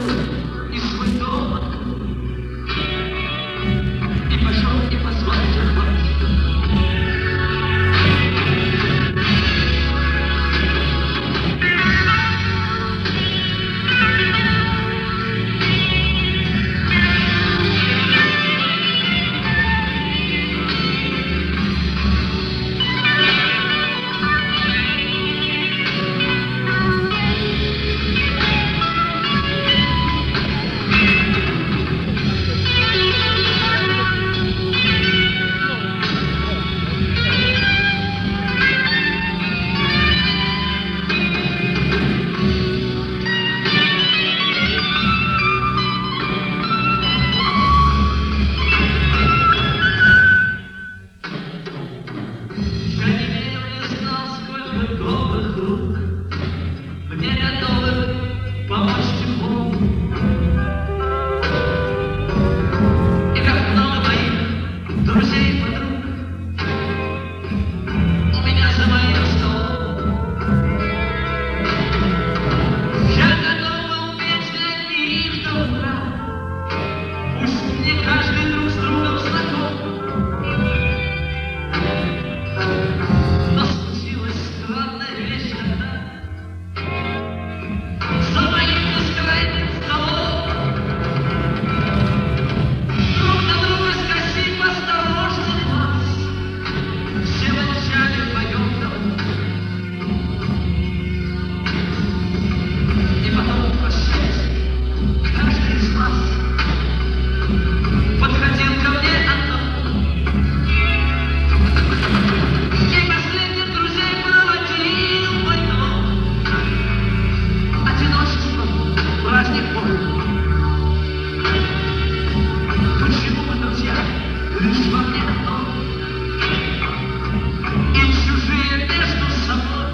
и свой дом, и пошел, и позвал тебя. Мне готовы помочь теплу. И как много моих друзей и подруг у меня за моим столом. Я готова уметь для них добра. Пусть не каждый друг с другом знаком. Но случилась странная вещь тогда. За моим бескрайним столом друг на друга скосив осторожный глаз, все молчали вдвоем. И потом прощаясь, каждый из нас подходил ко мне одному. И последних друзей проводил мой дом. Одиночество, праздник мой. Почему мы, друзья, лишь во мне одном? И чужие между собой.